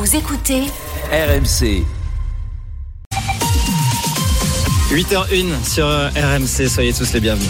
Vous écoutez RMC. 8h01 sur RMC, soyez tous les bienvenus.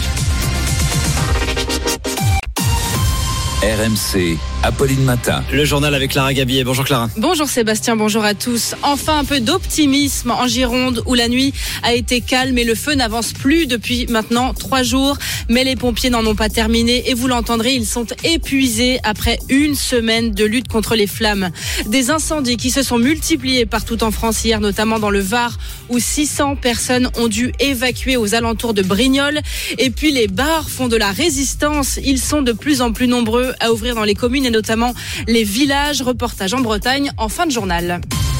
RMC, Apolline Matin. Le journal avec Clara Gabillet. Bonjour Clara. Bonjour Sébastien, bonjour à tous. Enfin un peu d'optimisme en Gironde où la nuit a été calme et le feu n'avance plus depuis maintenant 3 jours. Mais les pompiers n'en ont pas terminé et vous l'entendrez, ils sont épuisés après une semaine de lutte contre les flammes. Des incendies qui se sont multipliés partout en France hier, notamment dans le Var où 600 personnes ont dû évacuer aux alentours de Brignoles. Et puis les bars font de la résistance. Ils sont de plus en plus nombreux à ouvrir dans les communes et notamment les villages. Reportage en Bretagne en fin de journal.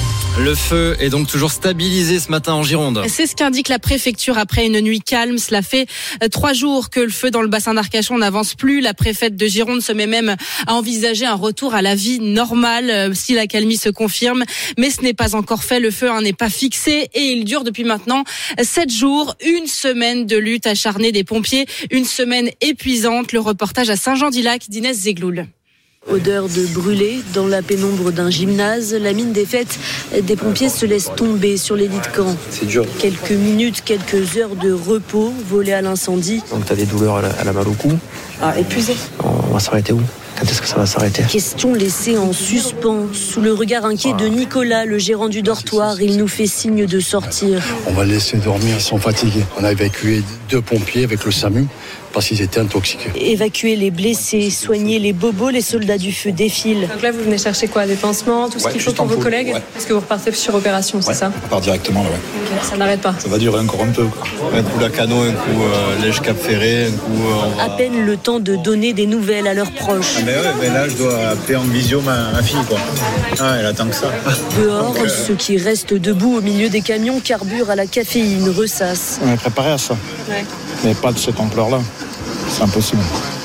Le feu est donc toujours stabilisé ce matin en Gironde. C'est ce qu'indique la préfecture après une nuit calme. Cela fait 3 jours que le feu dans le bassin d'Arcachon n'avance plus. La préfète de Gironde se met même à envisager un retour à la vie normale si l'accalmie se confirme. Mais ce n'est pas encore fait. Le feu n'est pas fixé et il dure depuis maintenant 7 jours. Une semaine de lutte acharnée des pompiers. Une semaine épuisante. Le reportage à Saint-Jean-d'Ilac d'Inès Zegloul. Odeur de brûlé dans la pénombre d'un gymnase, la mine défaite des pompiers se laisse tomber sur les lits de camp. C'est dur. Quelques minutes, quelques heures de repos volés à l'incendie. Donc t'as des douleurs à la balle au cou. Épuisé. On va s'arrêter où ? Quand est-ce que ça va s'arrêter ? Question laissée en suspens. Sous le regard inquiet de Nicolas, le gérant du dortoir, il nous fait signe de sortir. On va les laisser dormir, ils sont fatigués. On a évacué 2 pompiers avec le SAMU parce qu'ils étaient intoxiqués. Évacuer les blessés, soigner les bobos, les soldats du feu défilent. Donc là, vous venez chercher quoi ? Des pansements, tout ce qu'il faut pour vos collègues ? Parce que vous repartez sur opération, c'est ça ? On part directement là, ouais. Okay, ça n'arrête pas. Ça va durer encore un peu, quoi. Un coup Lacano, un coup Lège Cap Ferré, un coup... À peine le temps de donner des nouvelles à leurs proches. Mais là, je dois appeler en visio ma fille, quoi. Ah, elle attend que ça. Dehors, ceux qui restent debout au milieu des camions carburent à la caféine, ressassent. On est préparé à ça, mais pas de cette ampleur-là. C'est impossible.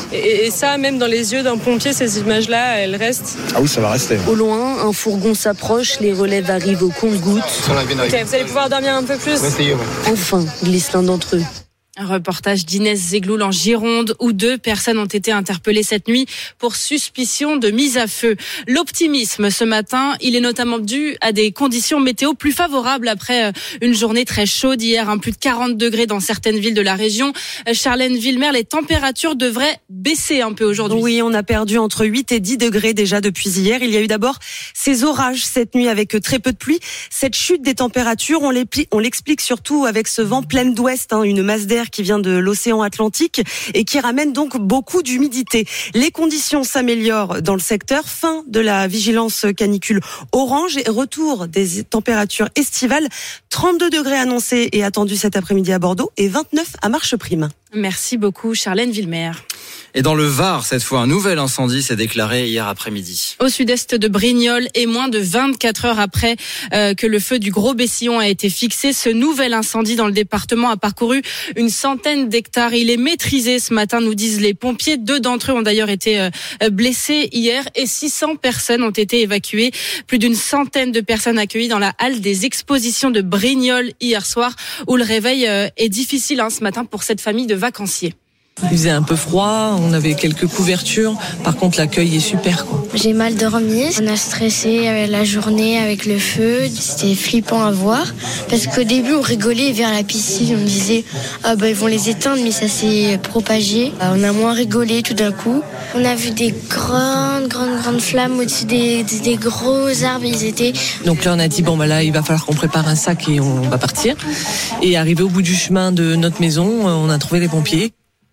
Et ça, même dans les yeux d'un pompier, ces images-là, elles restent ? Ah oui, ça va rester. Au loin, un fourgon s'approche, les relèves arrivent au compte-gouttes. Ok, vous allez pouvoir dormir un peu plus ? Enfin, glisse l'un d'entre eux. Un reportage d'Inès Zegloul en Gironde où 2 personnes ont été interpellées cette nuit pour suspicion de mise à feu. L'optimisme ce matin, il est notamment dû à des conditions météo plus favorables après une journée très chaude hier, plus de 40 degrés dans certaines villes de la région. Charlène Villemer, les températures devraient baisser un peu aujourd'hui. Oui, on a perdu entre 8 et 10 degrés déjà depuis hier. Il y a eu d'abord ces orages cette nuit avec très peu de pluie. Cette chute des températures, on l'explique surtout avec ce vent plein d'ouest, une masse d'air qui vient de l'océan Atlantique et qui ramène donc beaucoup d'humidité. Les conditions s'améliorent dans le secteur. Fin de la vigilance canicule orange et retour des températures estivales. 32 degrés annoncés et attendus cet après-midi à Bordeaux et 29 à Marcheprime. Merci beaucoup Charlène Villemer. Et dans le Var, cette fois, un nouvel incendie s'est déclaré hier après-midi. Au sud-est de Brignoles et moins de 24 heures après que le feu du Gros Bessillon a été fixé, ce nouvel incendie dans le département a parcouru une centaine d'hectares. Il est maîtrisé ce matin, nous disent les pompiers. 2 d'entre eux ont d'ailleurs été blessés hier et 600 personnes ont été évacuées. Plus d'une centaine de personnes accueillies dans la halle des expositions de Brignoles hier soir où le réveil est difficile ce matin pour cette famille de vacanciers. Il faisait un peu froid, on avait quelques couvertures. Par contre, l'accueil est super, quoi. J'ai mal dormi. On a stressé la journée avec le feu. C'était flippant à voir. Parce qu'au début, on rigolait vers la piscine. On me disait, ils vont les éteindre, mais ça s'est propagé. On a moins rigolé tout d'un coup. On a vu des grandes flammes au-dessus des gros arbres. Ils étaient... Donc là, on a dit, là, il va falloir qu'on prépare un sac et on va partir. Et arrivé au bout du chemin de notre maison, on a trouvé les pompiers.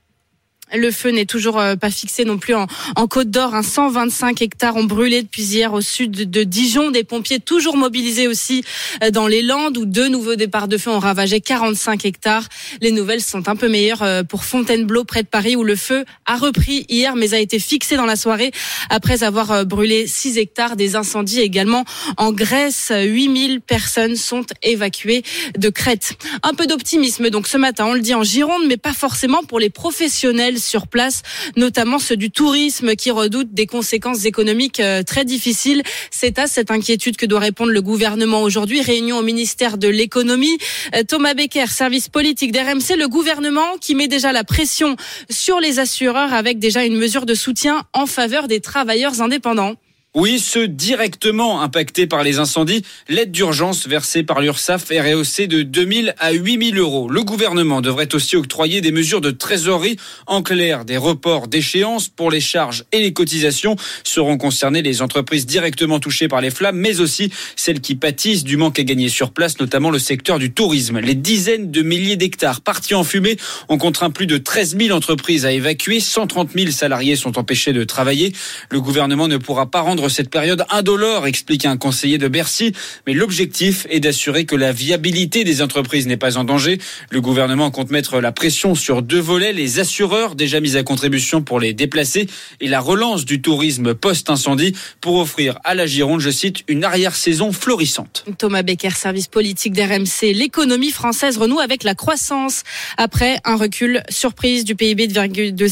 Le feu n'est toujours pas fixé non plus en Côte d'Or. 125 hectares ont brûlé depuis hier au sud de Dijon. Des pompiers toujours mobilisés aussi dans les Landes où 2 nouveaux départs de feu ont ravagé 45 hectares. Les nouvelles sont un peu meilleures pour Fontainebleau près de Paris où le feu a repris hier mais a été fixé dans la soirée après avoir brûlé 6 hectares. Des incendies également en Grèce. 8000 personnes sont évacuées de Crète. Un peu d'optimisme donc ce matin, on le dit en Gironde mais pas forcément pour les professionnels sur place, notamment ceux du tourisme qui redoutent des conséquences économiques très difficiles. C'est à cette inquiétude que doit répondre le gouvernement aujourd'hui. Réunion au ministère de l'économie. Thomas Becker, service politique d'RMC, le gouvernement qui met déjà la pression sur les assureurs avec déjà une mesure de soutien en faveur des travailleurs indépendants. Oui, ceux directement impactés par les incendies. L'aide d'urgence versée par l'URSSAF est rehaussée de 2 000 à 8 000 euros. Le gouvernement devrait aussi octroyer des mesures de trésorerie. En clair, des reports d'échéances pour les charges et les cotisations. Seront concernées les entreprises directement touchées par les flammes, mais aussi celles qui pâtissent du manque à gagner sur place, notamment le secteur du tourisme. Les dizaines de milliers d'hectares partis en fumée ont contraint plus de 13 000 entreprises à évacuer. 130 000 salariés sont empêchés de travailler. Le gouvernement ne pourra pas rendre cette période indolore, explique un conseiller de Bercy. Mais l'objectif est d'assurer que la viabilité des entreprises n'est pas en danger. Le gouvernement compte mettre la pression sur 2 volets, les assureurs déjà mis à contribution pour les déplacer et la relance du tourisme post-incendie pour offrir à la Gironde, je cite, une arrière-saison florissante. Thomas Becker, service politique d'RMC. L'économie française renoue avec la croissance après un recul surprise du PIB de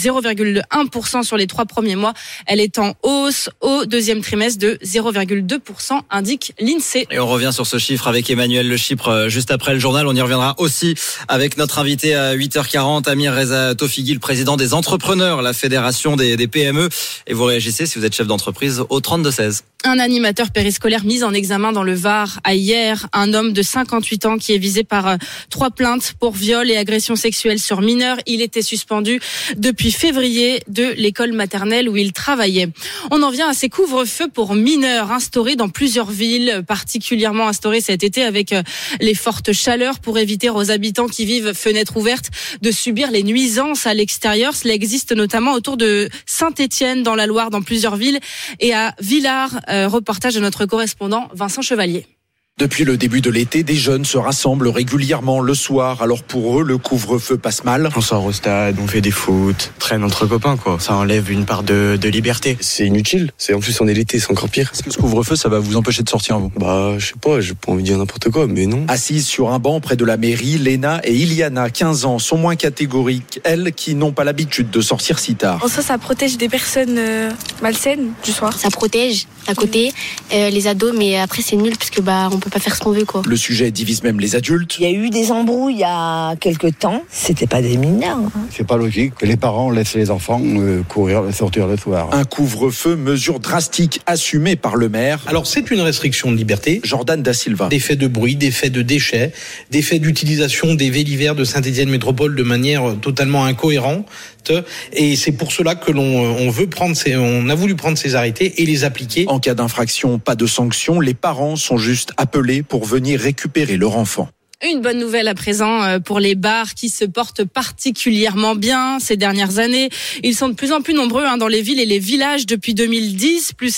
0,1% sur les 3 premiers mois. Elle est en hausse au deuxième trimestre de 0,2%, indique l'INSEE. Et on revient sur ce chiffre avec Emmanuel Le Chypre juste après le journal. On y reviendra aussi avec notre invité à 8h40, Amir Reza Tofigui, le président des entrepreneurs, la fédération des PME. Et vous réagissez si vous êtes chef d'entreprise au 32-16. Un animateur périscolaire mis en examen dans le Var a hier un homme de 58 ans qui est visé par 3 plaintes pour viol et agression sexuelle sur mineurs. Il était suspendu depuis février de l'école maternelle où il travaillait. On en vient à ces couvre-feux pour mineurs instaurés dans plusieurs villes, particulièrement instaurés cet été avec les fortes chaleurs pour éviter aux habitants qui vivent fenêtres ouvertes de subir les nuisances à l'extérieur. Cela existe notamment autour de Saint-Étienne dans la Loire, dans plusieurs villes, et à Villars. Reportage de notre correspondant Vincent Chevalier. Depuis le début de l'été, des jeunes se rassemblent régulièrement le soir. Alors pour eux, le couvre-feu passe mal. On sort au stade, on fait des foot, traîne entre copains quoi. Ça enlève une part de liberté. C'est inutile. En plus on est l'été, c'est encore pire. Est-ce que ce couvre-feu, ça va vous empêcher de sortir vous ? Je sais pas, j'ai pas envie de dire n'importe quoi, mais non. Assises sur un banc près de la mairie, Léna et Iliana, 15 ans, sont moins catégoriques. Elles qui n'ont pas l'habitude de sortir si tard. Ça protège des personnes malsaines du soir. Ça protège à côté les ados, mais après c'est nul parce que on peut pas faire ce qu'on veut quoi. Le sujet divise même les adultes. Il y a eu des embrouilles il y a quelques temps. C'était pas des mineurs. C'est pas logique que les parents laissent les enfants sortir le soir. Un couvre-feu, mesure drastique assumée par le maire. Alors c'est une restriction de liberté. Jordan Da Silva. Des faits de bruit, des faits de déchets, des faits d'utilisation des vélivères de Saint-Étienne Métropole de manière totalement incohérente. Et c'est pour cela que on a voulu prendre ces arrêtés et les appliquer. En cas d'infraction, pas de sanction. Les parents sont juste appelés pour venir récupérer leur enfant. Une bonne nouvelle à présent pour les bars qui se portent particulièrement bien ces dernières années. Ils sont de plus en plus nombreux dans les villes et les villages depuis 2010, plus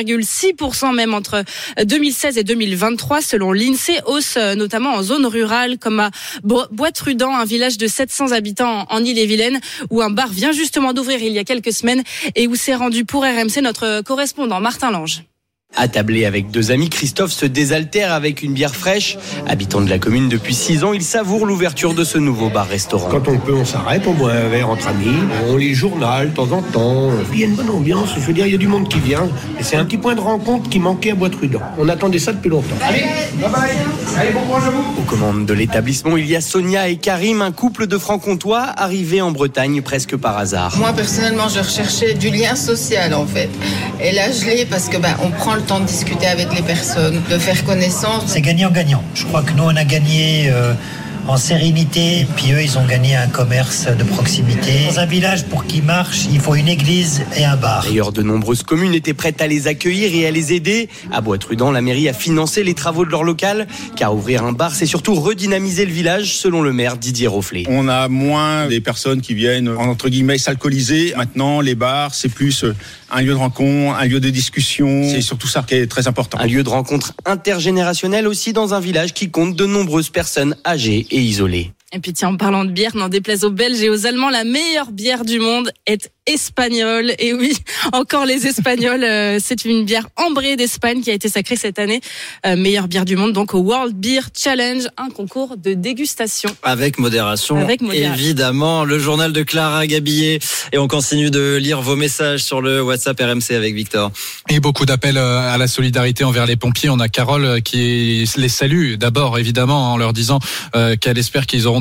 4,6% même entre 2016 et 2023 selon l'INSEE, hausse notamment en zone rurale comme à Bois-Trudan, un village de 700 habitants en Ille-et-Vilaine où un bar vient justement d'ouvrir il y a quelques semaines et où s'est rendu pour RMC notre correspondant Martin Lange. Attablé avec 2 amis, Christophe se désaltère avec une bière fraîche. Habitant de la commune depuis 6 ans, il savoure l'ouverture de ce nouveau bar-restaurant. Quand on peut, on s'arrête, on boit un verre entre amis, on lit le journal de temps en temps. Il y a une bonne ambiance, je veux dire, il y a du monde qui vient. Et c'est un petit point de rencontre qui manquait à Bois-Trudan. On attendait ça depuis longtemps. Allez, bye bye. Allez, bon courage à vous. Aux commandes de l'établissement, il y a Sonia et Karim, un couple de franc-comtois arrivés en Bretagne presque par hasard. Moi, personnellement, je recherchais du lien social, en fait. Et là, je l'ai parce que on prend le temps de discuter avec les personnes, de faire connaissance. C'est gagnant-gagnant. Je crois que nous, on a gagné en sérénité, puis eux, ils ont gagné un commerce de proximité. Dans un village, pour qu'il marche, il faut une église et un bar. D'ailleurs, de nombreuses communes étaient prêtes à les accueillir et à les aider. À Bois-Trudan, la mairie a financé les travaux de leur local, car ouvrir un bar, c'est surtout redynamiser le village, selon le maire Didier Rofflet. On a moins des personnes qui viennent, entre guillemets, s'alcooliser. Maintenant, les bars, c'est plus un lieu de rencontre, un lieu de discussion. C'est surtout ça qui est très important. Un lieu de rencontre intergénérationnel aussi dans un village qui compte de nombreuses personnes âgées et isolées. Et puis tiens, en parlant de bière, n'en déplaise aux Belges et aux Allemands, la meilleure bière du monde est espagnole. Et oui, encore les Espagnols, c'est une bière ambrée d'Espagne qui a été sacrée cette année. Meilleure bière du monde, donc au World Beer Challenge, un concours de dégustation. Avec modération, évidemment. Le journal de Clara Gabillet. Et on continue de lire vos messages sur le WhatsApp RMC avec Victor. Et beaucoup d'appels à la solidarité envers les pompiers. On a Carole qui les salue d'abord, évidemment, en leur disant qu'elle espère qu'ils auront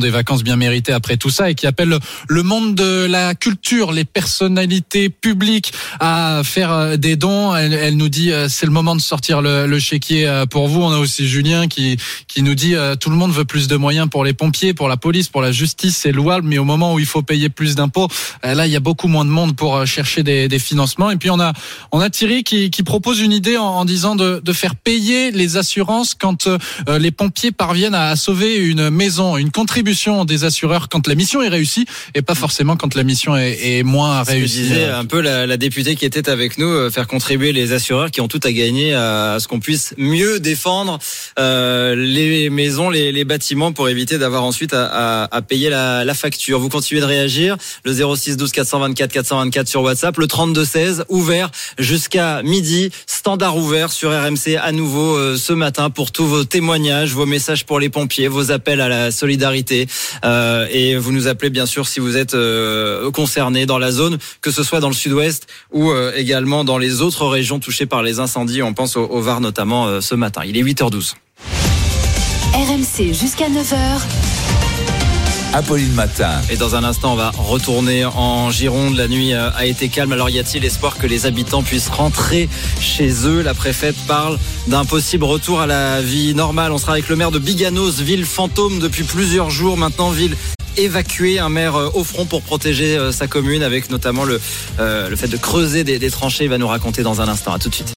des vacances bien méritées après tout ça et qui appelle le monde de la culture, les personnalités publiques à faire des dons. Elle nous dit c'est le moment de sortir le chéquier pour vous. On a aussi Julien qui nous dit tout le monde veut plus de moyens pour les pompiers, pour la police, pour la justice, c'est louable, mais au moment où il faut payer plus d'impôts, là il y a beaucoup moins de monde pour chercher des financements. Et puis on a Thierry qui propose une idée en disant de faire payer les assurances quand les pompiers parviennent à sauver une maison, une contribution des assureurs quand la mission est réussie et pas forcément quand la mission est moins réussie. Ce que disait un peu la députée qui était avec nous, faire contribuer les assureurs qui ont tout à gagner à ce qu'on puisse mieux défendre les maisons, les bâtiments pour éviter d'avoir ensuite à payer la facture. Vous continuez de réagir, le 06 12 424 424 sur WhatsApp, le 32 16 ouvert jusqu'à midi, standard ouvert sur RMC à nouveau ce matin pour tous vos témoignages, vos messages pour les pompiers, vos appels à la solidarité et vous nous appelez bien sûr si vous êtes concernés dans la zone, que ce soit dans le sud-ouest ou également dans les autres régions touchées par les incendies. On pense au Var notamment ce matin. Il est 8h12. RMC jusqu'à 9h. Apolline Matin. Et dans un instant, on va retourner en Gironde. La nuit a été calme. Alors y a-t-il espoir que les habitants puissent rentrer chez eux? La préfète parle d'un possible retour à la vie normale. On sera avec le maire de Biganos, ville fantôme depuis plusieurs jours. Maintenant, ville évacuée. Un maire au front pour protéger sa commune, avec notamment le fait de creuser des tranchées. Il va nous raconter dans un instant. À tout de suite.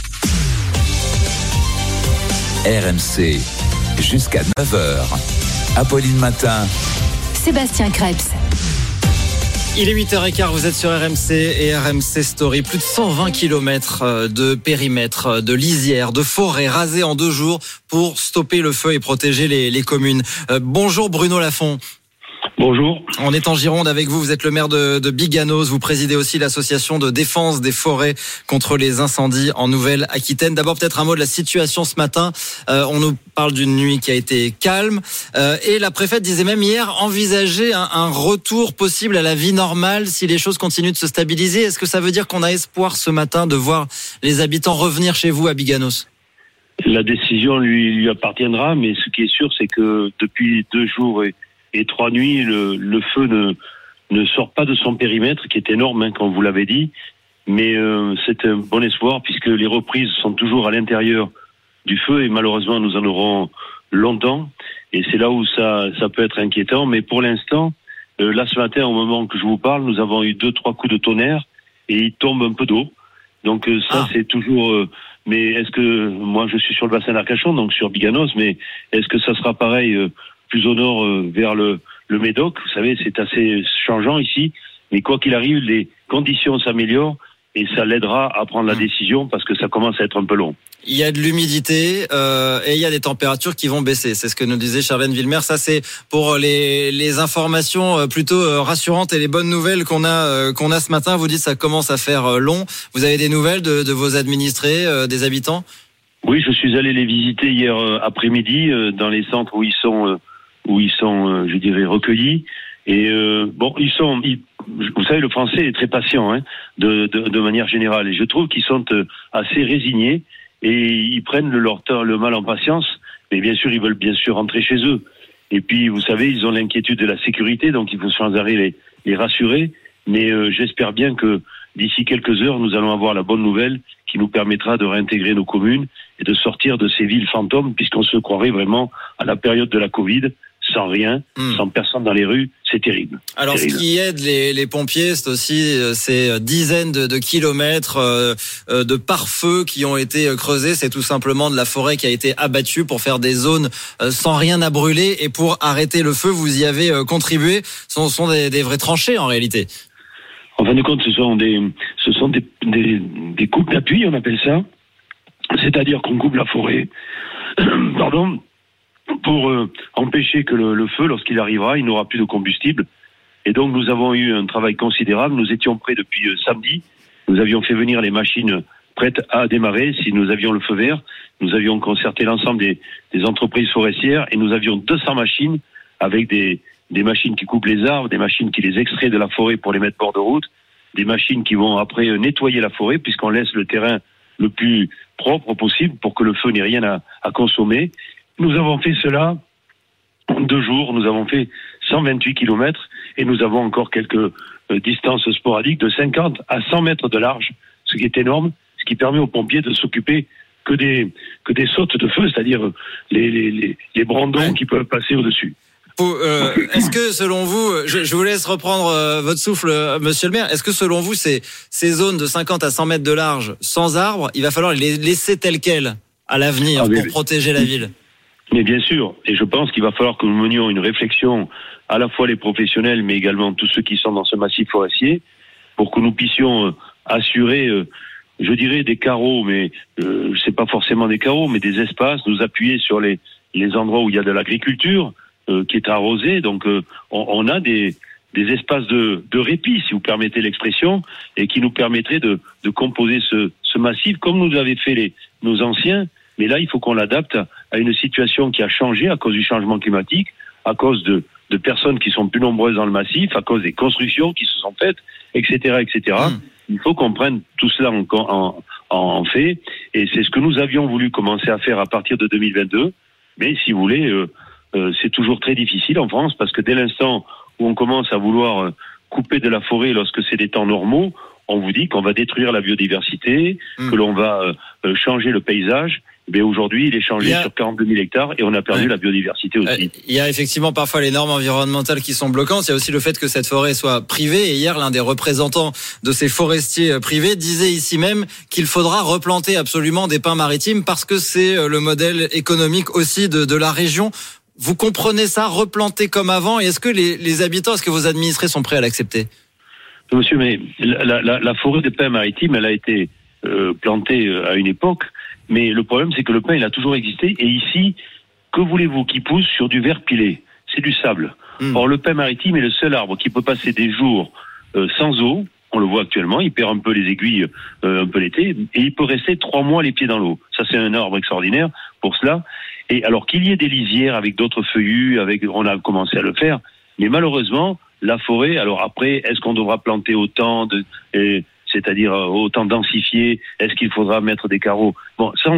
RMC jusqu'à 9h. Apolline Matin. Sébastien Krebs. Il est 8h15, vous êtes sur RMC et RMC Story. Plus de 120 km de périmètre, de lisière, de forêt rasées en 2 jours pour stopper le feu et protéger les communes. Bonjour Bruno Lafont. Bonjour. On est en Gironde avec vous. Vous êtes le maire de Biganos. Vous présidez aussi l'association de défense des forêts contre les incendies en Nouvelle-Aquitaine. D'abord, peut-être un mot de la situation ce matin. On nous parle d'une nuit qui a été calme. Et la préfète disait même hier envisager un retour possible à la vie normale si les choses continuent de se stabiliser. Est-ce que ça veut dire qu'on a espoir ce matin de voir les habitants revenir chez vous à Biganos? La décision lui appartiendra, mais ce qui est sûr, c'est que depuis 2 jours et 3 nuits, le feu ne sort pas de son périmètre, qui est énorme, comme vous l'avez dit, mais c'est un bon espoir, puisque les reprises sont toujours à l'intérieur du feu, et malheureusement, nous en aurons longtemps, et c'est là où ça peut être inquiétant, mais pour l'instant, là ce matin, au moment que je vous parle, nous avons eu 2-3 coups de tonnerre, et il tombe un peu d'eau, donc ça c'est toujours... mais est-ce que... Moi je suis sur le bassin d'Arcachon, donc sur Biganos, mais est-ce que ça sera pareil plus au nord vers le Médoc? Vous savez, c'est assez changeant ici, mais quoi qu'il arrive, les conditions s'améliorent et ça l'aidera à prendre la décision parce que ça commence à être un peu long. Il y a de l'humidité et il y a des températures qui vont baisser. C'est ce que nous disait Charlène Villemer. Ça, c'est pour les informations plutôt rassurantes et les bonnes nouvelles qu'on a ce matin. Vous dites ça commence à faire long. Vous avez des nouvelles de vos administrés, des habitants? Oui, je suis allé les visiter hier après-midi dans les centres où ils sont, je dirais, recueillis. Et vous savez, le français est très patient, de manière générale. Et je trouve qu'ils sont assez résignés et ils prennent le mal en patience. Mais bien sûr, ils veulent bien sûr rentrer chez eux. Et puis, vous savez, ils ont l'inquiétude de la sécurité, donc il faut sans arrêt les rassurer. Mais j'espère bien que d'ici quelques heures, nous allons avoir la bonne nouvelle qui nous permettra de réintégrer nos communes et de sortir de ces villes fantômes, puisqu'on se croirait vraiment à la période de la Covid, sans rien, sans personne dans les rues. C'est terrible. Alors, terrible. Ce qui aide les pompiers, c'est aussi ces dizaines de kilomètres de pare-feu qui ont été creusés. C'est tout simplement de la forêt qui a été abattue pour faire des zones sans rien à brûler. Et pour arrêter le feu, vous y avez contribué. Ce sont des vraies tranchées, en réalité. En fin de compte, ce sont des coupes d'appui, on appelle ça. C'est-à-dire qu'on coupe la forêt, pour empêcher que le feu, lorsqu'il arrivera, il n'aura plus de combustible. Et donc, nous avons eu un travail considérable. Nous étions prêts depuis samedi. Nous avions fait venir les machines prêtes à démarrer si nous avions le feu vert. Nous avions concerté l'ensemble des entreprises forestières et nous avions 200 machines avec des machines qui coupent les arbres, des machines qui les extraient de la forêt pour les mettre bord de route, des machines qui vont après nettoyer la forêt puisqu'on laisse le terrain le plus propre possible pour que le feu n'ait rien à consommer. Nous avons fait cela 2 jours, nous avons fait 128 km et nous avons encore quelques distances sporadiques de 50 à 100 mètres de large, ce qui est énorme, ce qui permet aux pompiers de s'occuper que des sautes de feu, c'est-à-dire les brandons qui peuvent passer au-dessus. Est-ce que selon vous, je vous laisse reprendre votre souffle, monsieur le maire, est-ce que selon vous, ces zones de 50 à 100 mètres de large sans arbres, il va falloir les laisser telles quelles à l'avenir pour protéger la ville? Mais bien sûr, et je pense qu'il va falloir que nous menions une réflexion, à la fois les professionnels, mais également tous ceux qui sont dans ce massif forestier, pour que nous puissions assurer, je dirais des carreaux, mais c'est pas forcément des carreaux, mais des espaces, nous appuyer sur les endroits où il y a de l'agriculture, qui est arrosée, donc on a des espaces de répit, si vous permettez l'expression, et qui nous permettraient de composer ce massif, comme nous avaient fait nos anciens. Mais là, il faut qu'on l'adapte à une situation qui a changé à cause du changement climatique, à cause de personnes qui sont plus nombreuses dans le massif, à cause des constructions qui se sont faites, etc., etc. Il faut qu'on prenne tout cela en fait, et c'est ce que nous avions voulu commencer à faire à partir de 2022. Mais si vous voulez, c'est toujours très difficile en France, parce que dès l'instant où on commence à vouloir couper de la forêt lorsque c'est des temps normaux, on vous dit qu'on va détruire la biodiversité, que l'on va changer le paysage. Mais aujourd'hui, il est changé sur 42 000 hectares et on a perdu la biodiversité aussi. Il y a effectivement parfois les normes environnementales qui sont bloquantes. Il y a aussi le fait que cette forêt soit privée. Et hier, l'un des représentants de ces forestiers privés disait ici même qu'il faudra replanter absolument des pins maritimes parce que c'est le modèle économique aussi de la région. Vous comprenez ça, replanter comme avant? Et est-ce que les habitants, est-ce que vos administrés sont prêts à l'accepter? Monsieur, mais la forêt des pins maritimes, elle a été plantée à une époque. Mais le problème, c'est que le pin, il a toujours existé. Et ici, que voulez-vous qu'il pousse sur du verre pilé? C'est du sable. Or, le pin maritime est le seul arbre qui peut passer des jours sans eau. On le voit actuellement, il perd un peu les aiguilles un peu l'été. Et il peut rester 3 mois les pieds dans l'eau. Ça, c'est un arbre extraordinaire pour cela. Et alors qu'il y ait des lisières avec d'autres feuillus, on a commencé à le faire. Mais malheureusement, la forêt, alors après, est-ce qu'on devra planter autant c'est-à-dire autant densifier? Est-ce qu'il faudra mettre des carreaux? Bon, ça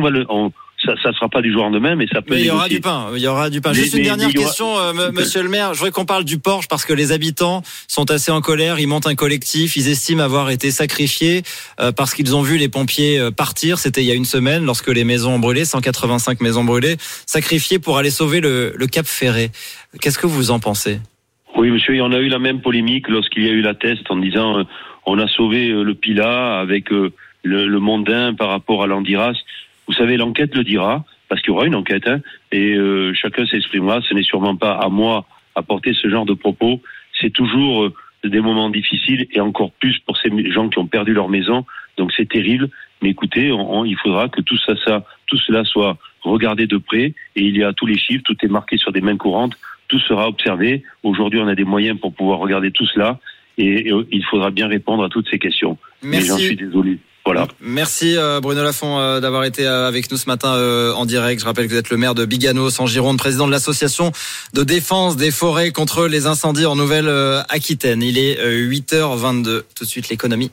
ça sera pas du jour au lendemain, mais ça peut. Mais il y aura du pain. Juste une dernière question, monsieur le maire. Je voudrais qu'on parle du Porche parce que les habitants sont assez en colère. Ils montent un collectif. Ils estiment avoir été sacrifiés parce qu'ils ont vu les pompiers partir. C'était il y a une semaine lorsque les maisons ont brûlé, 185 maisons brûlées, sacrifiées pour aller sauver le Cap Ferret. Qu'est-ce que vous en pensez? Oui, monsieur, on a eu la même polémique lorsqu'il y a eu la test en disant on a sauvé le Pilat avec le Mondain par rapport à l'Andiras. Vous savez, l'enquête le dira, parce qu'il y aura une enquête, et chacun s'exprimera. Ce n'est sûrement pas à moi à porter ce genre de propos. C'est toujours des moments difficiles, et encore plus pour ces gens qui ont perdu leur maison. Donc c'est terrible. Mais écoutez, il faudra que tout cela soit regardé de près, et il y a tous les chiffres, tout est marqué sur des mains courantes, tout sera observé. Aujourd'hui, on a des moyens pour pouvoir regarder tout cela, et il faudra bien répondre à toutes ces questions. Merci. Mais j'en suis désolé. Voilà. Merci Bruno Lafont d'avoir été avec nous ce matin en direct. Je rappelle que vous êtes le maire de Biganos en Gironde, président de l'association de défense des forêts contre les incendies en Nouvelle-Aquitaine. Il est 8h22. Tout de suite l'économie.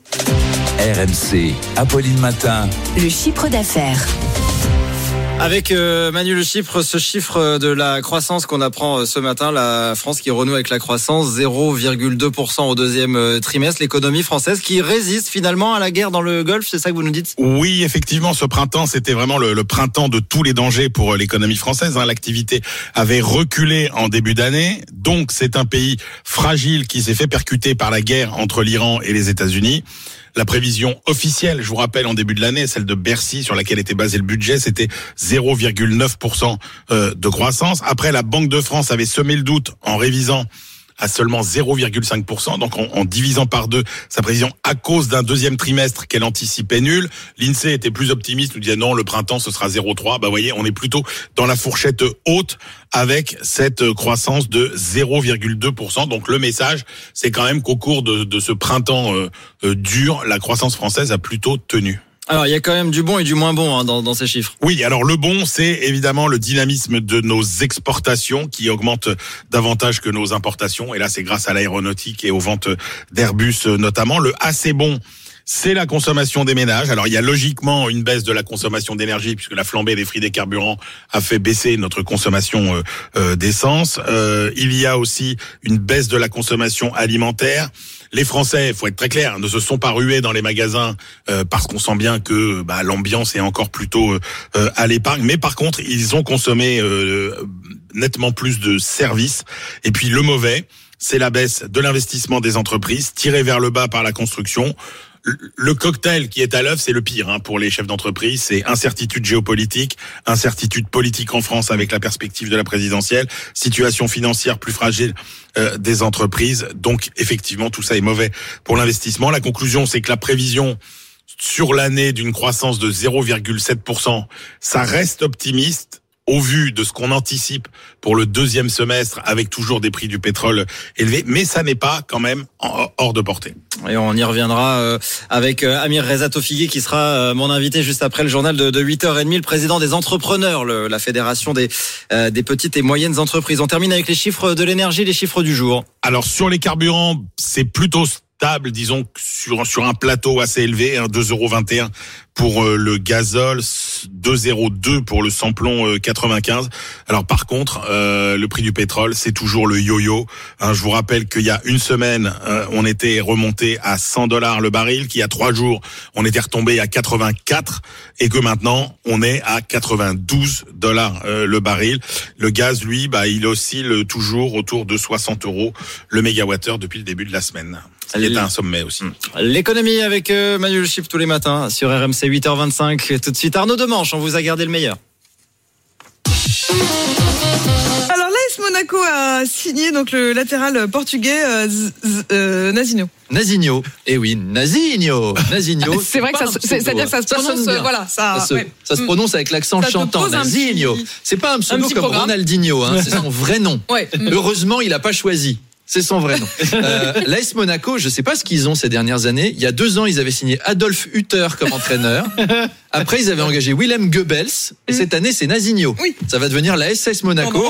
RMC, Apolline Matin. Le chiffre d'affaires. Avec Manu Le Chypre, ce chiffre de la croissance qu'on apprend ce matin, la France qui renoue avec la croissance, 0,2% au deuxième trimestre, l'économie française qui résiste finalement à la guerre dans le Golfe, c'est ça que vous nous dites? Oui, effectivement, ce printemps, c'était vraiment le printemps de tous les dangers pour l'économie française. L'activité avait reculé en début d'année, donc c'est un pays fragile qui s'est fait percuter par la guerre entre l'Iran et les États-Unis. La prévision officielle, je vous rappelle, en début de l'année, celle de Bercy, sur laquelle était basé le budget, c'était 0,9% de croissance. Après, la Banque de France avait semé le doute en révisant à seulement 0,5%, donc en divisant par 2 sa prévision à cause d'un deuxième trimestre qu'elle anticipait nul. L'INSEE était plus optimiste, nous disait non, le printemps ce sera 0,3. Vous voyez, on est plutôt dans la fourchette haute avec cette croissance de 0,2%. Donc le message, c'est quand même qu'au cours de ce printemps dur, la croissance française a plutôt tenu. Alors, il y a quand même du bon et du moins bon dans ces chiffres. Oui, alors le bon, c'est évidemment le dynamisme de nos exportations qui augmente davantage que nos importations. Et là, c'est grâce à l'aéronautique et aux ventes d'Airbus notamment. Le assez bon, c'est la consommation des ménages. Alors il y a logiquement une baisse de la consommation d'énergie puisque la flambée des prix des carburants a fait baisser notre consommation d'essence. Il y a aussi une baisse de la consommation alimentaire. Les Français, faut être très clair, ne se sont pas rués dans les magasins parce qu'on sent bien que l'ambiance est encore plutôt à l'épargne. Mais par contre, ils ont consommé nettement plus de services. Et puis le mauvais, c'est la baisse de l'investissement des entreprises, tirée vers le bas par la construction. Le cocktail qui est à l'œuvre, c'est le pire pour les chefs d'entreprise. C'est incertitude géopolitique, incertitude politique en France avec la perspective de la présidentielle, situation financière plus fragile des entreprises. Donc effectivement, tout ça est mauvais pour l'investissement. La conclusion, c'est que la prévision sur l'année d'une croissance de 0,7%, ça reste optimiste au vu de ce qu'on anticipe pour le deuxième semestre avec toujours des prix du pétrole élevés, mais ça n'est pas quand même hors de portée. Et on y reviendra avec Amir Reza Tofighi qui sera mon invité juste après le journal de 8h30, le président des entrepreneurs, la fédération des petites et moyennes entreprises. On termine avec les chiffres de l'énergie, les chiffres du jour. Alors sur les carburants, c'est plutôt stable, disons, sur un plateau assez élevé, 2,21 € pour le gazole, 2,02 € pour le samplon 95. Alors par contre, le prix du pétrole, c'est toujours le yo-yo. Je vous rappelle qu'il y a une semaine, on était remonté à $100 le baril, qu'il y a 3 jours, on était retombé à 84, et que maintenant, on est à 92 $ le baril. Le gaz, lui, il oscille toujours autour de 60 € le mégawattheure depuis le début de la semaine. Il est à un sommet aussi. L'économie avec Manuel Le Chypre tous les matins sur RMC 8h25. Tout de suite Arnaud Demanche, on vous a gardé le meilleur. Alors l'AS Monaco a signé donc le latéral portugais Nazinho. Nazinho, eh oui, Nazinho. C'est vrai que c'est-à-dire que ça se prononce, voilà, ça se prononce avec l'accent chantant. Nazinho. C'est pas un pseudo comme programme. Ronaldinho, c'est son vrai nom. Ouais. Heureusement, il a pas choisi. C'est son vrai nom. L'AS Monaco, je sais pas ce qu'ils ont ces dernières années. Il y a 2 ans, ils avaient signé Adolf Hutter comme entraîneur. Après, ils avaient engagé Willem Goebbels. Et cette année, c'est Nazinho. Oui. Ça va devenir la SS Monaco.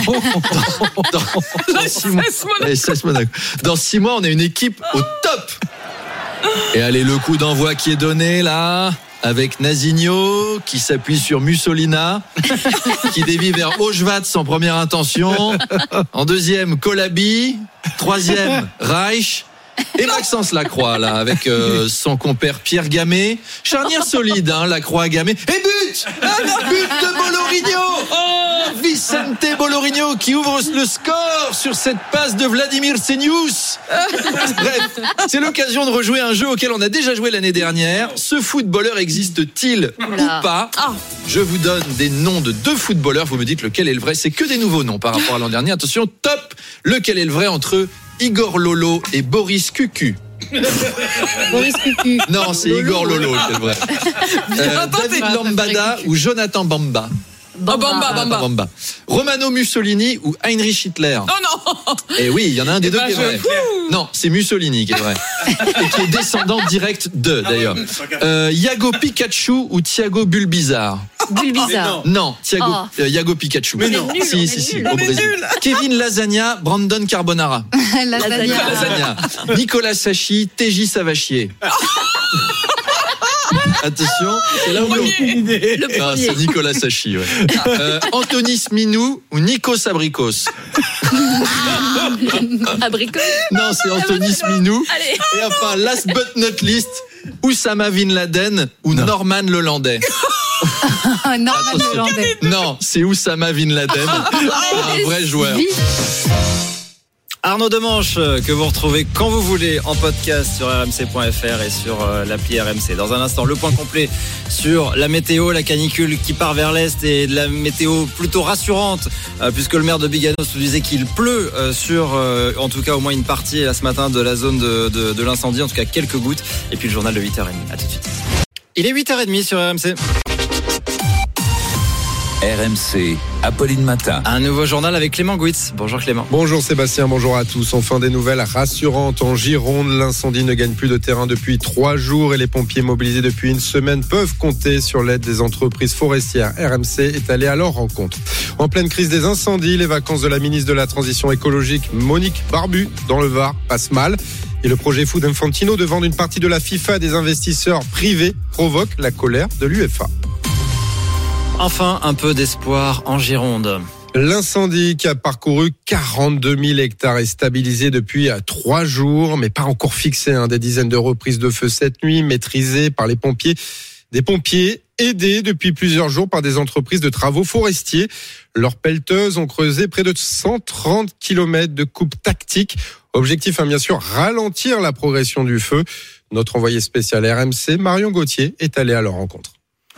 Dans 6 mois, on a une équipe au top. Et allez, le coup d'envoi qui est donné là, avec Nazinho qui s'appuie sur Mussolina, qui dévie vers Auschwitz en première intention, en deuxième Colabi, troisième Reich et Maxence Lacroix là avec son compère Pierre Gamay, charnière solide Lacroix Gamay, et but de Bollorigno, Vicente Bollorigno qui ouvre le score sur cette passe de Vladimir Senius. Bref, c'est l'occasion de rejouer un jeu auquel on a déjà joué l'année dernière. Ce footballeur existe-t-il ou pas? Je vous donne des noms de 2 footballeurs, vous me dites lequel est le vrai. C'est que des nouveaux noms par rapport à l'an dernier. Attention, top, lequel est le vrai entre Igor Lolo et Boris Cucu? Boris Cucu. Non, c'est Igor Lolo qui est le vrai. David Lambada ou Jonathan Bamba? Bamba. Romano Mussolini ou Heinrich Hitler? Oh non! Eh oui, il y en a un des deux qui est vrai. Non, c'est Mussolini qui est vrai. Et qui est descendant direct de, d'ailleurs. Iago Pikachu ou Thiago Bulbizarre? Bulbizarre. Non, Iago Pikachu. Mais non. Si, au Brésil. Kevin Lasagna, Brandon Carbonara. Lasagna. Nicolas Sachi, TJ Savachier. Attention, c'est là où c'est Nicolas Sachi. Ouais. Anthony Sminou ou Nikos Abrikos? Abrikos? Non, c'est Anthony Sminou. Allez. Et enfin, last but not least, Oussama Bin Laden ou Norman Lelandais? Norman Lelandais. Non, c'est Oussama Bin Laden, un vrai joueur. Arnaud Demanche, que vous retrouvez quand vous voulez en podcast sur rmc.fr et sur l'appli RMC. Dans un instant, le point complet sur la météo, la canicule qui part vers l'est et de la météo plutôt rassurante puisque le maire de Biganos nous disait qu'il pleut sur en tout cas au moins une partie là, ce matin de la zone de l'incendie, en tout cas quelques gouttes. Et puis le journal de 8h30. À tout de suite. Il est 8h30 sur RMC. RMC, Apolline Matin. Un nouveau journal avec Clément Gouitz. Bonjour Clément. Bonjour Sébastien, bonjour à tous. Enfin des nouvelles rassurantes en Gironde. L'incendie ne gagne plus de terrain depuis 3 jours et les pompiers mobilisés depuis une semaine peuvent compter sur l'aide des entreprises forestières. RMC est allé à leur rencontre. En pleine crise des incendies, les vacances de la ministre de la Transition écologique Monique Barbu dans le Var passent mal. Et le projet fou d'Infantino de vendre une partie de la FIFA à des investisseurs privés provoque la colère de l'UEFA. Enfin, un peu d'espoir en Gironde. L'incendie qui a parcouru 42 000 hectares est stabilisé depuis 3 jours, mais pas encore fixé. Des dizaines de reprises de feu cette nuit, maîtrisées par les pompiers. Des pompiers aidés depuis plusieurs jours par des entreprises de travaux forestiers. Leurs pelleteuses ont creusé près de 130 km de coupes tactiques. Objectif, bien sûr, ralentir la progression du feu. Notre envoyé spécial RMC, Marion Gauthier, est allé à leur rencontre.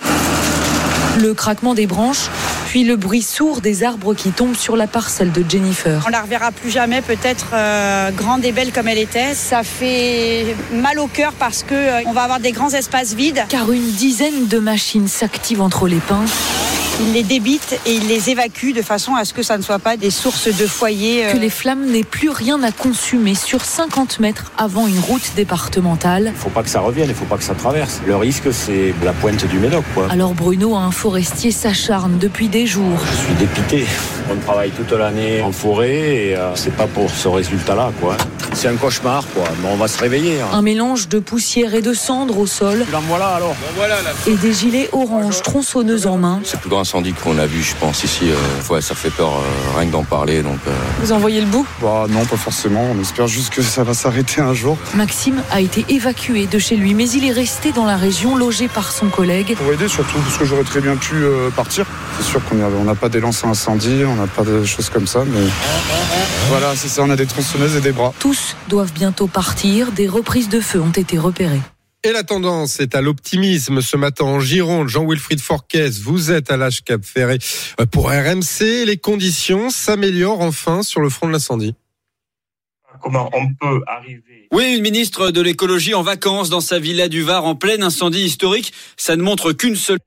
Le craquement des branches, puis le bruit sourd des arbres qui tombent sur la parcelle de Jennifer. On la reverra plus jamais, peut-être grande et belle comme elle était. Ça fait mal au cœur parce qu'on va avoir des grands espaces vides. Car une dizaine de machines s'activent entre les pins. Ils les débitent et ils les évacuent de façon à ce que ça ne soit pas des sources de foyers. Que les flammes n'aient plus rien à consumer sur 50 mètres avant une route départementale. Il ne faut pas que ça revienne, il ne faut pas que ça traverse. Le risque, c'est la pointe du Médoc, quoi. Alors Bruno, un forestier, s'acharne depuis des jours. Je suis dépité. On travaille toute l'année en forêt et c'est pas pour ce résultat-là, quoi. C'est un cauchemar, quoi. Mais on va se réveiller. Un mélange de poussière et de cendres au sol. En voilà alors. Et des gilets orange tronçonneuses en main. C'est le plus grand incendie qu'on a vu, je pense, ici. Ouais, ça fait peur rien que d'en parler. Donc, Vous en voyez le bout ? Non, pas forcément. On espère juste que ça va s'arrêter un jour. Maxime a été évacué de chez lui, mais il est resté dans la région, logé par son collègue. Pour aider surtout, parce que j'aurais très bien pu partir. C'est sûr qu'on n'a pas des lances à incendie, on n'a pas de choses comme ça, mais voilà, c'est ça, on a des tronçonneuses et des bras. Tous doivent bientôt partir. Des reprises de feu ont été repérées. Et la tendance est à l'optimisme ce matin en Gironde. Jean-Wilfried Forquès, vous êtes à l'âge Cap Ferré pour RMC. Les conditions s'améliorent enfin sur le front de l'incendie. Comment on peut arriver... Oui, une ministre de l'écologie en vacances dans sa villa du Var en plein incendie historique. Ça ne montre qu'une seule...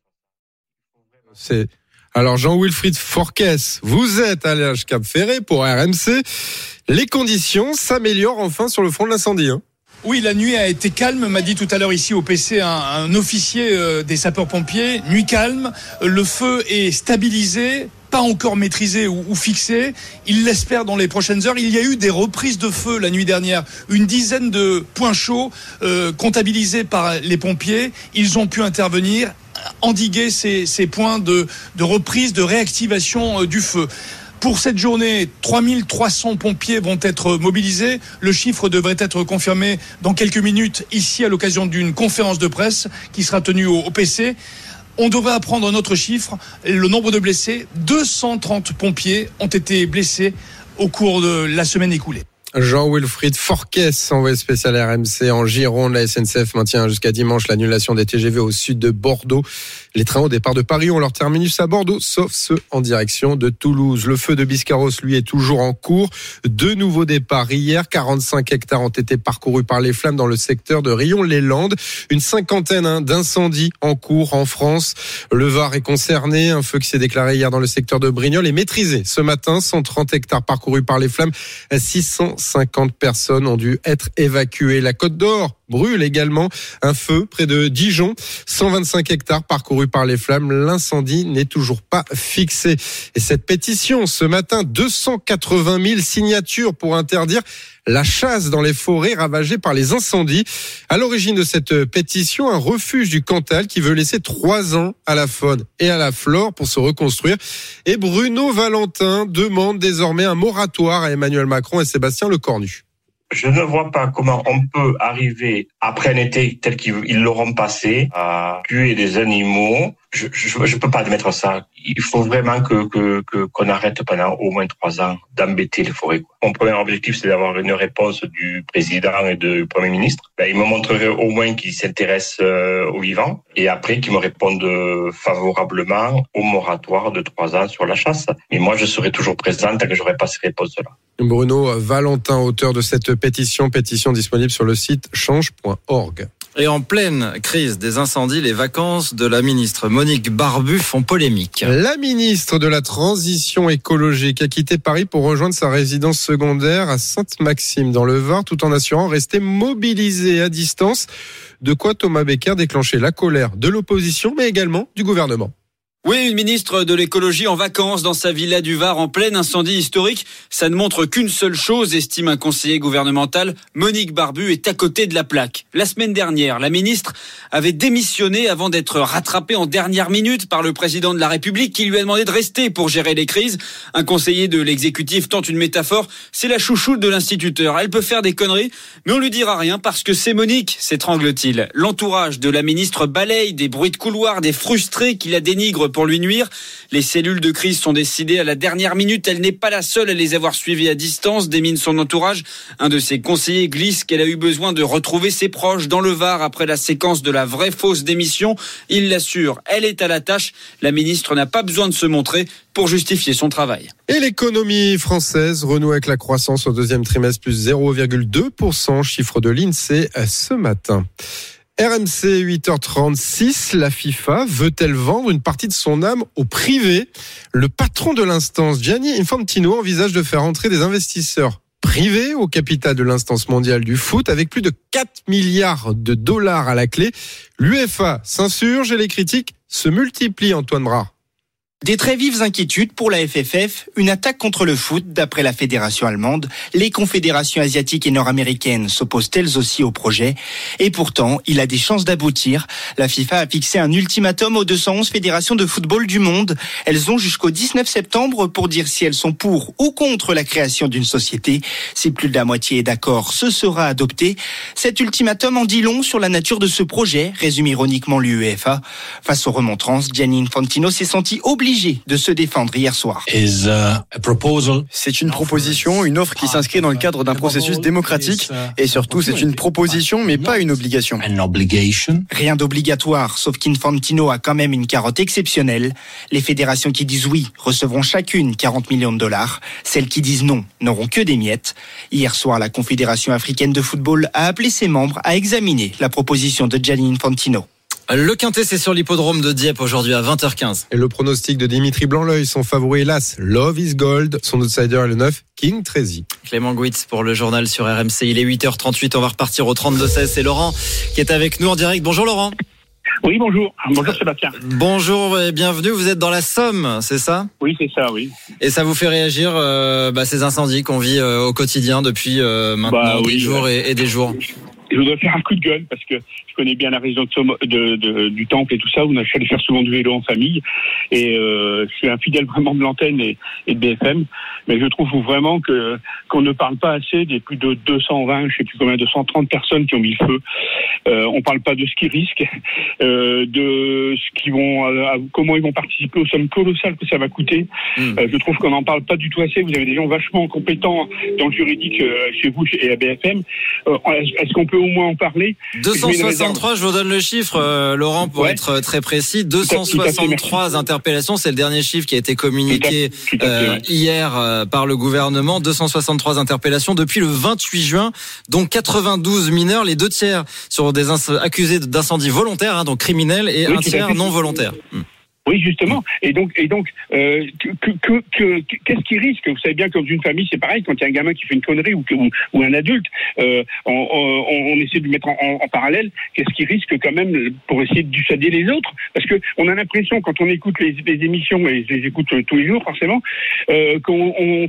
Alors Jean-Wilfried Forquès, vous êtes à l'âge Cap Ferré pour RMC. Les conditions s'améliorent enfin sur le front de l'incendie. Oui, la nuit a été calme, m'a dit tout à l'heure ici au PC un officier des sapeurs-pompiers. Nuit calme, le feu est stabilisé, pas encore maîtrisé ou fixé. Il l'espère dans les prochaines heures. Il y a eu des reprises de feu la nuit dernière, une dizaine de points chauds comptabilisés par les pompiers. Ils ont pu intervenir, endiguer ces points de reprise, de réactivation du feu. Pour cette journée, 3300 pompiers vont être mobilisés. Le chiffre devrait être confirmé dans quelques minutes ici à l'occasion d'une conférence de presse qui sera tenue au PC. On devrait apprendre un autre chiffre, le nombre de blessés. 230 pompiers ont été blessés au cours de la semaine écoulée. Jean-Wilfried Forquès, envoyé spécial RMC en Gironde. La SNCF maintient jusqu'à dimanche l'annulation des TGV au sud de Bordeaux. Les trains au départ de Paris ont leur terminus à Bordeaux, sauf ceux en direction de Toulouse. Le feu de Biscarrosse, lui, est toujours en cours. 2 nouveaux départs hier. 45 hectares ont été parcourus par les flammes dans le secteur de Rion-les-Landes. Une cinquantaine d'incendies en cours en France. Le Var est concerné. Un feu qui s'est déclaré hier dans le secteur de Brignoles est maîtrisé. Ce matin, 130 hectares parcourus par les flammes. 650 personnes ont dû être évacuées. La Côte d'Or brûle également. Un feu près de Dijon. 125 hectares parcourus par les flammes. L'incendie n'est toujours pas fixé. Et cette pétition, ce matin, 280 000 signatures pour interdire la chasse dans les forêts ravagées par les incendies. À l'origine de cette pétition, un refuge du Cantal qui veut laisser 3 ans à la faune et à la flore pour se reconstruire. Et Bruno Valentin demande désormais un moratoire à Emmanuel Macron et Sébastien Lecornu. Je ne vois pas comment on peut arriver, après un été tel qu'ils l'auront passé, à tuer des animaux. Je peux pas admettre ça. Il faut vraiment qu'on arrête pendant au moins 3 ans d'embêter les forêts. Mon premier objectif, c'est d'avoir une réponse du président et du Premier ministre. Il me montrerait au moins qu'ils s'intéressent aux vivants et après qu'ils me répondent favorablement au moratoire de 3 ans sur la chasse. Mais moi, je serai toujours présent tant que j'aurai pas ces réponses-là. Bruno Valentin, auteur de cette pétition disponible sur le site change.org. Et en pleine crise des incendies, les vacances de la ministre Monique Barbu font polémique. La ministre de la Transition écologique a quitté Paris pour rejoindre sa résidence secondaire à Sainte-Maxime dans le Var, tout en assurant rester mobilisée à distance. De quoi Thomas Becker déclencher la colère de l'opposition, mais également du gouvernement. Oui, une ministre de l'écologie en vacances dans sa villa du Var en plein incendie historique. Ça ne montre qu'une seule chose, estime un conseiller gouvernemental. Monique Barbu est à côté de la plaque. La semaine dernière, la ministre avait démissionné avant d'être rattrapée en dernière minute par le président de la République qui lui a demandé de rester pour gérer les crises. Un conseiller de l'exécutif tente une métaphore. C'est la chouchoute de l'instituteur. Elle peut faire des conneries, mais on lui dira rien parce que c'est Monique, s'étrangle-t-il. L'entourage de la ministre balaye des bruits de couloir, des frustrés qui la dénigrent pour lui nuire. Les cellules de crise sont décidées à la dernière minute. Elle n'est pas la seule à les avoir suivies à distance, démine son entourage. Un de ses conseillers glisse qu'elle a eu besoin de retrouver ses proches dans le Var après la séquence de la vraie fausse démission. Il l'assure, elle est à la tâche. La ministre n'a pas besoin de se montrer pour justifier son travail. Et l'économie française renoue avec la croissance au deuxième trimestre, plus 0,2%, chiffre de l'INSEE ce matin. RMC 8h36, la FIFA veut-elle vendre une partie de son âme au privé ? Le patron de l'instance, Gianni Infantino, envisage de faire entrer des investisseurs privés au capital de l'instance mondiale du foot avec plus de 4 milliards de dollars à la clé. L'UEFA s'insurge et les critiques se multiplient, Antoine Bras. Des très vives inquiétudes pour la FFF, une attaque contre le foot d'après la fédération allemande. Les confédérations asiatiques et nord-américaines s'opposent elles aussi au projet. Et pourtant, il a des chances d'aboutir. La FIFA a fixé un ultimatum aux 211 fédérations de football du monde. Elles ont jusqu'au 19 septembre pour dire si elles sont pour ou contre la création d'une société. Si plus de la moitié est d'accord, ce sera adopté. Cet ultimatum en dit long sur la nature de ce projet, résume ironiquement l'UEFA. Face aux remontrances, Gianni Infantino s'est senti obligé de se défendre hier soir. C'est une proposition, une offre qui s'inscrit dans le cadre d'un processus démocratique et surtout c'est une proposition mais pas une obligation. Rien d'obligatoire, sauf qu'Infantino a quand même une carotte exceptionnelle. Les fédérations qui disent oui recevront chacune 40 millions de dollars. Celles qui disent non n'auront que des miettes. Hier soir, la Confédération africaine de football a appelé ses membres à examiner la proposition de Gianni Infantino. Le Quintet, c'est sur l'hippodrome de Dieppe aujourd'hui à 20h15. Et le pronostic de Dimitri Blanc-L'Oeil, son favori hélas, Love is Gold. Son outsider est le 9, King Trezy. Clément Gouitz pour le journal sur RMC. Il est 8h38, on va repartir au 32-16. C'est Laurent qui est avec nous en direct. Bonjour Laurent. Oui, bonjour. Bonjour Sébastien. Bonjour et bienvenue. Vous êtes dans la Somme, c'est ça ? Oui, c'est ça, oui. Et ça vous fait réagir ces incendies qu'on vit au quotidien depuis maintenant des jours et des jours ? Je voudrais faire un coup de gueule parce que je connais bien la région du Temple et tout ça. Je suis allé faire souvent du vélo en famille et je suis un fidèle vraiment de l'antenne et de BFM. Mais je trouve vraiment qu'on ne parle pas assez des plus de 220, je sais plus combien, 230 personnes qui ont mis le feu. On parle pas de ce qu'ils risquent, de ce qu'ils vont, comment ils vont participer aux sommes colossales que ça va coûter. Je trouve qu'on n'en parle pas du tout assez. Vous avez des gens vachement compétents dans le juridique chez vous et à BFM. Est-ce qu'on peut au moins en parler ? 263, je vous donne le chiffre, Laurent, pour être très précis. 263 interpellations, c'est le dernier chiffre qui a été communiqué hier par le gouvernement. 263 interpellations depuis le 28 juin, dont 92 mineurs, les 2/3 sur des accusés d'incendie volontaire, donc criminels, et un tiers non volontaire. Oui, justement. Et donc, qu'est-ce qui risque ? Vous savez bien que dans une famille, c'est pareil. Quand il y a un gamin qui fait une connerie ou un adulte, on essaie de le mettre en parallèle. Qu'est-ce qui risque quand même pour essayer de dissuader les autres ? Parce que on a l'impression, quand on écoute les émissions, et je les écoute tous les jours forcément, qu'on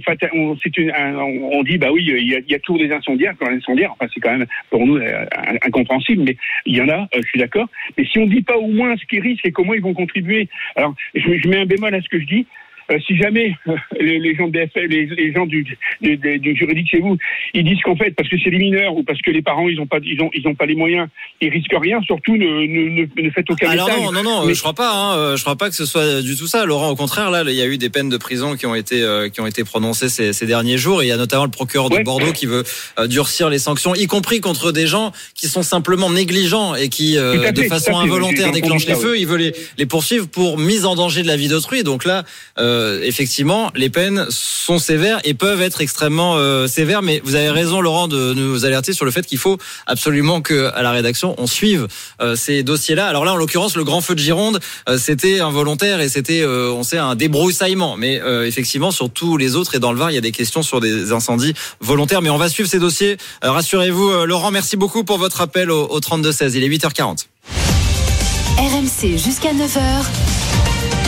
dit bah oui, il y a toujours des incendiaires. Quand l'incendiaire, enfin c'est quand même pour nous incompréhensible, mais il y en a. Je suis d'accord. Mais si on dit pas au moins ce qu'ils risquent et comment ils vont contribuer. Alors, je mets un bémol à ce que je dis. Si jamais les gens de BFM, les gens du juridique chez vous, ils disent qu'en fait, parce que c'est des mineurs ou parce que les parents ils ont pas les moyens, ils risquent rien. Surtout ne faites aucun détail. Alors non, mais... je crois pas. Je crois pas que ce soit du tout ça, Laurent. Au contraire, là, il y a eu des peines de prison qui ont été prononcées ces derniers jours. Et il y a notamment le procureur de Bordeaux qui veut durcir les sanctions, y compris contre des gens qui sont simplement négligents et qui, de façon involontaire, déclenchent les feux. Il veut les poursuivre pour mise en danger de la vie d'autrui. Donc là. Effectivement, les peines sont sévères et peuvent être extrêmement sévères. Mais vous avez raison, Laurent, de nous alerter sur le fait qu'il faut absolument que, à la rédaction, on suive ces dossiers-là. Alors là, en l'occurrence, le grand feu de Gironde, c'était involontaire et c'était, on sait, un débroussaillement. Mais effectivement, sur tous les autres et dans le Var, il y a des questions sur des incendies volontaires. Mais on va suivre ces dossiers. Rassurez-vous, Laurent, merci beaucoup pour votre appel au 32-16. Il est 8h40. RMC jusqu'à 9h.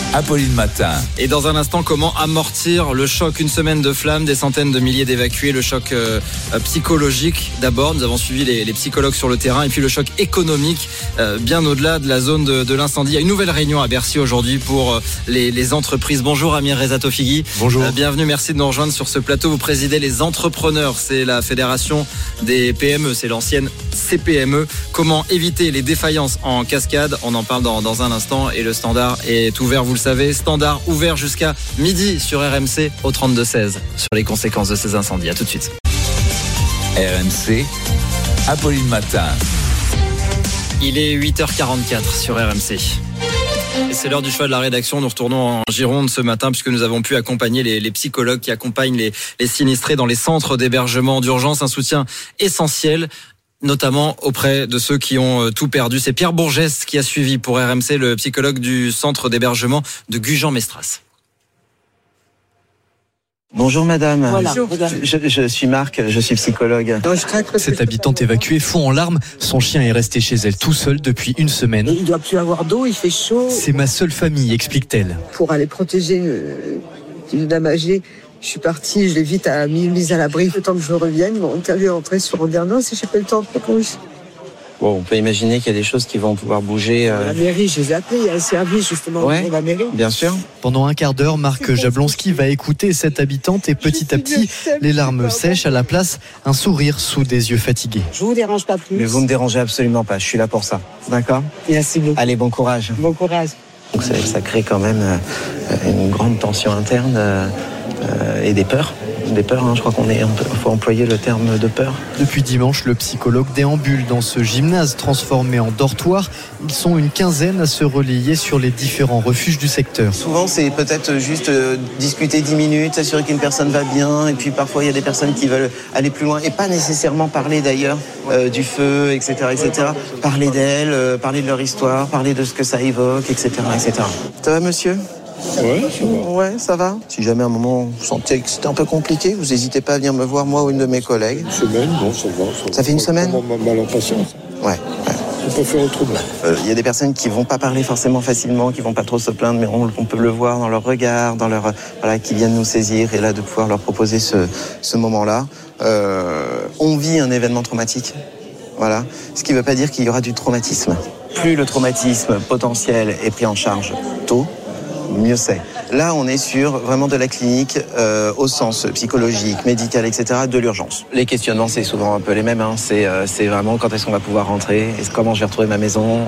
Apolline Matin. Et dans un instant, comment amortir le choc? Une semaine de flammes, des centaines de milliers d'évacués, le choc psychologique d'abord. Nous avons suivi les psychologues sur le terrain et puis le choc économique bien au-delà de la zone de l'incendie. Il y a une nouvelle réunion à Bercy aujourd'hui pour les entreprises. Bonjour Amir Reza Tofighi. Bonjour. Bienvenue, merci de nous rejoindre sur ce plateau. Vous présidez les entrepreneurs, c'est la fédération des PME, c'est l'ancienne CPME. Comment éviter les défaillances en cascade? On en parle dans un instant et le standard est ouvert, vous le savez. Standard ouvert jusqu'à midi sur RMC au 32-16 sur les conséquences de ces incendies. À tout de suite. RMC, Apolline Matin. Il est 8h44 sur RMC. Et c'est l'heure du choix de la rédaction. Nous retournons en Gironde ce matin puisque nous avons pu accompagner les psychologues qui accompagnent les sinistrés dans les centres d'hébergement d'urgence. Un soutien essentiel, notamment auprès de ceux qui ont tout perdu. C'est Pierre Bourgès qui a suivi pour RMC, le psychologue du centre d'hébergement de Gujan-Mestras. Bonjour madame, Voilà. je suis Marc, je suis psychologue. Cette habitante évacuée fond en larmes. Son chien est resté chez elle tout seul depuis une semaine. Il ne doit plus avoir d'eau, il fait chaud. C'est ma seule famille, explique-t-elle. Pour aller protéger une dame âgée, je suis partie, je l'ai vite mise à l'abri. Le temps que je revienne, mon interview est entrée sur Andernos et j'ai pas eu le temps de répondre. Bon, on peut imaginer qu'il y a des choses qui vont pouvoir bouger. La mairie, je les ai appelés, il y a un service justement de la mairie. Bien sûr. Pendant un quart d'heure, Marc Jablonski va écouter cette habitante et petit à petit, les larmes sèchent, à la place, un sourire sous des yeux fatigués. Je vous dérange pas plus. Mais vous me dérangez absolument pas, je suis là pour ça. D'accord ? Merci beaucoup. Allez, bon courage. Bon courage. Donc ça crée quand même une grande tension interne et des peurs. Des peurs, je crois faut employer le terme de peur. Depuis dimanche, le psychologue déambule dans ce gymnase transformé en dortoir. Ils sont une quinzaine à se relayer sur les différents refuges du secteur. Souvent, c'est peut-être juste discuter 10 minutes, s'assurer qu'une personne va bien. Et puis parfois, il y a des personnes qui veulent aller plus loin et pas nécessairement parler d'ailleurs du feu, etc., etc. Parler d'elles, parler de leur histoire, parler de ce que ça évoque, etc., etc. Ça va, monsieur ? Ouais, ça va. Ouais, ça va. Si jamais à un moment vous sentez que c'était un peu compliqué, vous n'hésitez pas à venir me voir, moi ou une de mes collègues. Une semaine, non, ça va. Ça fait une semaine ? Mal en patience. Ouais. On peut faire autrement. Il y a des personnes qui vont pas parler forcément facilement, qui vont pas trop se plaindre, mais on peut le voir dans leur regard, dans leur qui viennent nous saisir, et là de pouvoir leur proposer ce moment-là. On vit un événement traumatique. Voilà. Ce qui ne veut pas dire qu'il y aura du traumatisme. Plus le traumatisme potentiel est pris en charge tôt, mieux c'est. Là, on est sur vraiment de la clinique au sens psychologique, médical, etc., de l'urgence. Les questionnements, c'est souvent un peu les mêmes. C'est vraiment quand est-ce qu'on va pouvoir rentrer, comment je vais retrouver ma maison.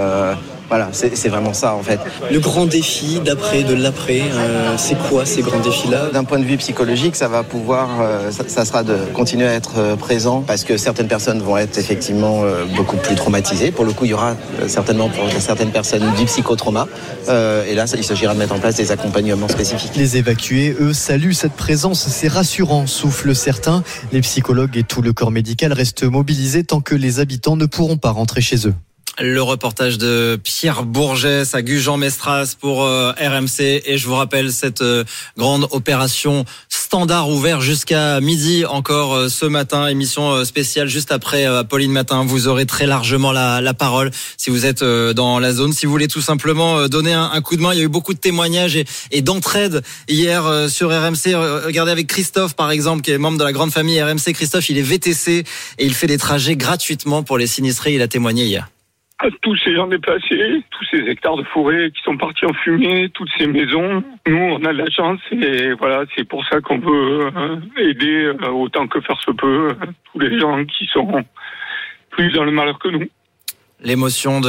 Voilà, c'est vraiment ça en fait. Le grand défi de l'après, c'est quoi ces grands défis-là ? D'un point de vue psychologique, ça va pouvoir, ça sera de continuer à être présent parce que certaines personnes vont être effectivement beaucoup plus traumatisées. Pour le coup, il y aura certainement pour certaines personnes du psychotrauma. Et là, il s'agira de mettre en place des accompagnements spécifiques. Les évacués, eux, saluent cette présence. C'est rassurant, soufflent certains. Les psychologues et tout le corps médical restent mobilisés tant que les habitants ne pourront pas rentrer chez eux. Le reportage de Pierre Bourgès à Gujan-Mestras pour RMC. Et je vous rappelle cette grande opération standard ouvert jusqu'à midi encore ce matin. Émission spéciale juste après Apolline Matin. Vous aurez très largement la parole si vous êtes dans la zone. Si vous voulez tout simplement donner un coup de main. Il y a eu beaucoup de témoignages et d'entraide hier sur RMC. Regardez avec Christophe par exemple, qui est membre de la grande famille RMC. Christophe, il est VTC et il fait des trajets gratuitement pour les sinistrés. Il a témoigné hier. Tous ces gens déplacés, tous ces hectares de forêt qui sont partis en fumée, toutes ces maisons. Nous, on a de la chance et voilà, c'est pour ça qu'on veut aider autant que faire se peut tous les gens qui sont plus dans le malheur que nous. L'émotion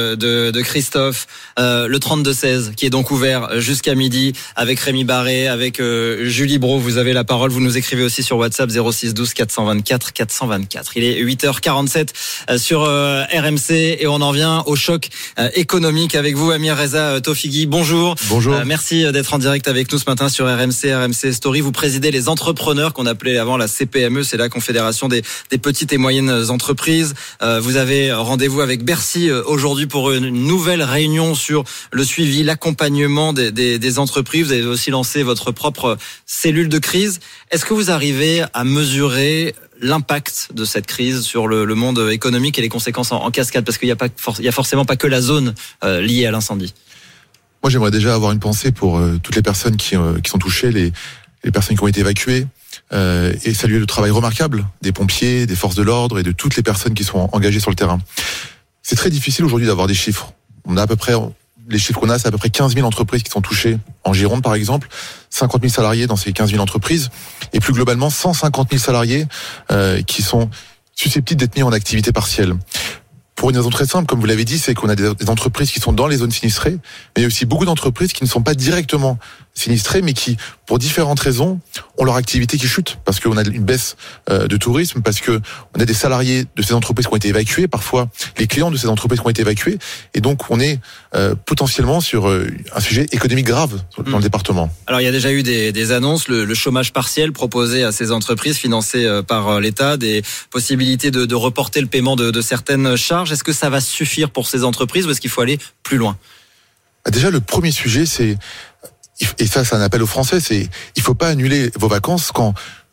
de Christophe, le 32-16 qui est donc ouvert jusqu'à midi avec Rémi Barré, avec Julie Brault. Vous avez la parole, vous nous écrivez aussi sur WhatsApp 06 12 424 424. Il est 8h47 sur RMC et on en vient au choc économique avec vous, Amir Reza Tofighi. Bonjour. Bonjour. Merci d'être en direct avec nous ce matin sur RMC Story. Vous présidez les entrepreneurs qu'on appelait avant la CPME, c'est la Confédération des petites et moyennes entreprises. Vous avez rendez-vous avec Bercy aujourd'hui pour une nouvelle réunion sur le suivi, l'accompagnement des entreprises. Vous avez aussi lancé votre propre cellule de crise. Est-ce que vous arrivez à mesurer l'impact de cette crise sur le monde économique et les conséquences en cascade? Parce qu'il y a forcément pas que la zone liée à l'incendie. Moi, j'aimerais déjà avoir une pensée pour toutes les personnes qui sont touchées, les personnes qui ont été évacuées, et saluer le travail remarquable des pompiers, des forces de l'ordre et de toutes les personnes qui sont engagées sur le terrain. C'est très difficile aujourd'hui d'avoir des chiffres. On a à peu près, les chiffres qu'on a, c'est à peu près 15 000 entreprises qui sont touchées en Gironde, par exemple, 50 000 salariés dans ces 15 000 entreprises, et plus globalement 150 000 salariés qui sont susceptibles d'être mis en activité partielle. Pour une raison très simple, comme vous l'avez dit, c'est qu'on a des entreprises qui sont dans les zones sinistrées, mais il y a aussi beaucoup d'entreprises qui ne sont pas directement sinistrées, mais qui, pour différentes raisons, ont leur activité qui chute, parce qu'on a une baisse de tourisme, parce que on a des salariés de ces entreprises qui ont été évacués, parfois les clients de ces entreprises qui ont été évacués, et donc on est potentiellement sur un sujet économique grave dans le département. Alors il y a déjà eu des annonces, le chômage partiel proposé à ces entreprises financées par l'État, des possibilités de reporter le paiement de certaines charges. Est-ce que ça va suffire pour ces entreprises ou est-ce qu'il faut aller plus loin ? Déjà, le premier sujet, c'est, et ça c'est un appel aux Français, c'est il faut pas annuler vos vacances quand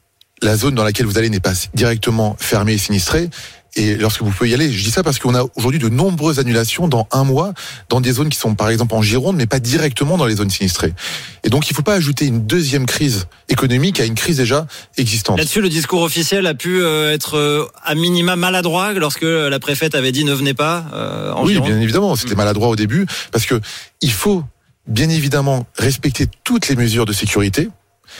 la zone dans laquelle vous allez n'est pas directement fermée et sinistrée. Et lorsque vous pouvez y aller, je dis ça parce qu'on a aujourd'hui de nombreuses annulations dans un mois, dans des zones qui sont par exemple en Gironde, mais pas directement dans les zones sinistrées. Et donc il ne faut pas ajouter une deuxième crise économique à une crise déjà existante. Là-dessus, le discours officiel a pu être à minima maladroit lorsque la préfète avait dit ne venez pas en Gironde. Oui, bien évidemment, c'était maladroit au début, parce que il faut bien évidemment respecter toutes les mesures de sécurité.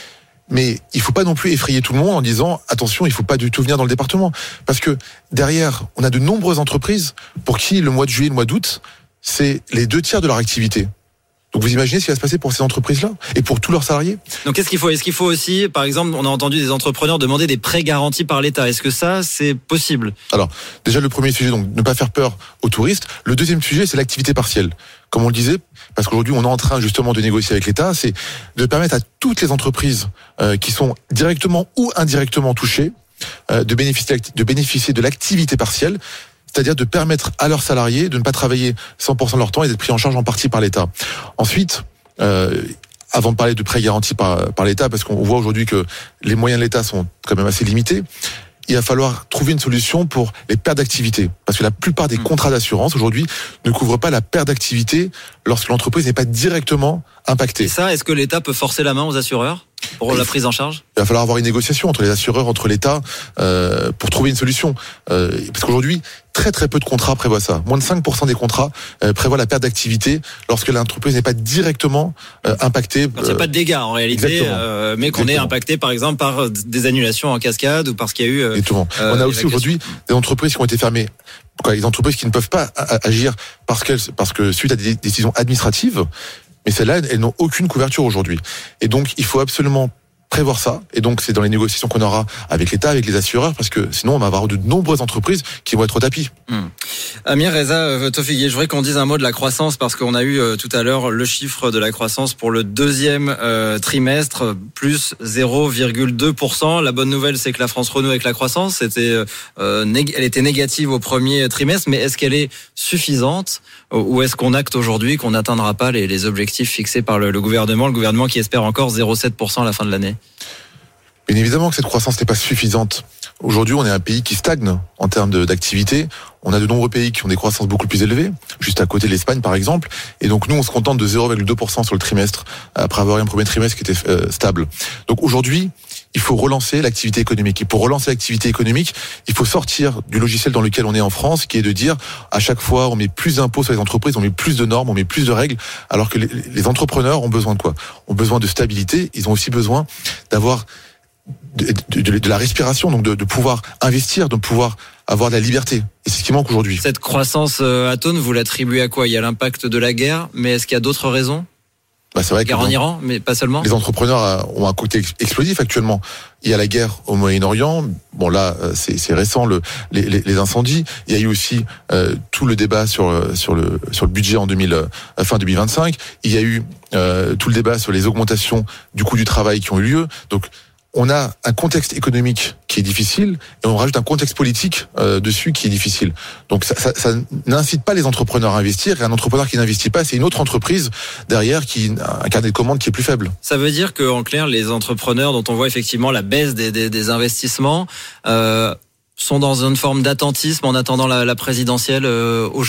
Mais il faut pas non plus effrayer tout le monde en disant attention, il faut pas du tout venir dans le département, parce que derrière, on a de nombreuses entreprises pour qui le mois de juillet, le mois d'août, c'est les 2/3 de leur activité. Donc vous imaginez ce qui va se passer pour ces entreprises-là et pour tous leurs salariés. Donc qu'est-ce qu'il faut ? Est-ce qu'il faut aussi, par exemple, on a entendu des entrepreneurs demander des prêts garantis par l'État. Est-ce que ça, c'est possible ? Alors, déjà le premier sujet, donc ne pas faire peur aux touristes. Le deuxième sujet, c'est l'activité partielle. Comme on le disait, parce qu'aujourd'hui on est en train justement de négocier avec l'État, c'est de permettre à toutes les entreprises qui sont directement ou indirectement touchées de bénéficier de l'activité partielle. C'est-à-dire de permettre à leurs salariés de ne pas travailler 100% de leur temps et d'être pris en charge en partie par l'État. Ensuite, avant de parler de prêts garantis par l'État, parce qu'on voit aujourd'hui que les moyens de l'État sont quand même assez limités, il va falloir trouver une solution pour les pertes d'activité. Parce que la plupart des contrats d'assurance aujourd'hui ne couvrent pas la perte d'activité lorsque l'entreprise n'est pas directement impactée. Et ça, est-ce que l'État peut forcer la main aux assureurs pour la prise en charge ? Il va falloir avoir une négociation entre les assureurs, entre l'État, pour trouver une solution. Parce qu'aujourd'hui, très très peu de contrats prévoient ça. Moins de 5% des contrats prévoient la perte d'activité lorsque l'entreprise n'est pas directement impactée. Quand il n'y a pas de dégâts en réalité, mais qu'on est impacté par exemple par des annulations en cascade ou parce qu'il y a eu... Exactement. On a aussi aujourd'hui des entreprises qui ont été fermées. Des entreprises qui ne peuvent pas agir parce que suite à des décisions administratives, mais celles-là, elles n'ont aucune couverture aujourd'hui. Et donc, il faut absolument prévoir ça. Et donc, c'est dans les négociations qu'on aura avec l'État, avec les assureurs, parce que sinon, on va avoir de nombreuses entreprises qui vont être au tapis. Amir Reza Tofigui, je voudrais qu'on dise un mot de la croissance, parce qu'on a eu tout à l'heure le chiffre de la croissance pour le deuxième trimestre, plus 0,2%. La bonne nouvelle, c'est que la France renoue avec la croissance. Elle était négative au premier trimestre, mais est-ce qu'elle est suffisante ? Ou est-ce qu'on acte aujourd'hui qu'on n'atteindra pas les objectifs fixés par le gouvernement qui espère encore 0,7% à la fin de l'année ? Bien évidemment que cette croissance n'est pas suffisante. Aujourd'hui, on est un pays qui stagne en termes d'activité. On a de nombreux pays qui ont des croissances beaucoup plus élevées, juste à côté de l'Espagne par exemple. Et donc nous, on se contente de 0,2% sur le trimestre, après avoir eu un premier trimestre qui était stable. Donc aujourd'hui, il faut relancer l'activité économique. Et pour relancer l'activité économique, il faut sortir du logiciel dans lequel on est en France, qui est de dire à chaque fois on met plus d'impôts sur les entreprises, on met plus de normes, on met plus de règles, alors que les entrepreneurs ont besoin de quoi ? Ont besoin de stabilité, ils ont aussi besoin d'avoir de la respiration, donc de pouvoir investir, de pouvoir avoir de la liberté. Et c'est ce qui manque aujourd'hui. Cette croissance atone, vous l'attribuez à quoi ? Il y a l'impact de la guerre, mais est-ce qu'il y a d'autres raisons ? C'est vrai guerre en Iran, mais pas seulement. Les entrepreneurs ont un côté explosif actuellement. Il y a la guerre au Moyen-Orient. Bon là, c'est récent les incendies. Il y a eu aussi tout le débat sur le budget en fin 2025. Il y a eu tout le débat sur les augmentations du coût du travail qui ont eu lieu. Donc on a un contexte économique qui est difficile et on rajoute un contexte politique dessus qui est difficile. Donc ça n'incite pas les entrepreneurs à investir. Et un entrepreneur qui n'investit pas, c'est une autre entreprise derrière qui a un carnet de commandes qui est plus faible. Ça veut dire qu'en clair, les entrepreneurs dont on voit effectivement la baisse des investissements sont dans une forme d'attentisme en attendant la présidentielle aujourd'hui ?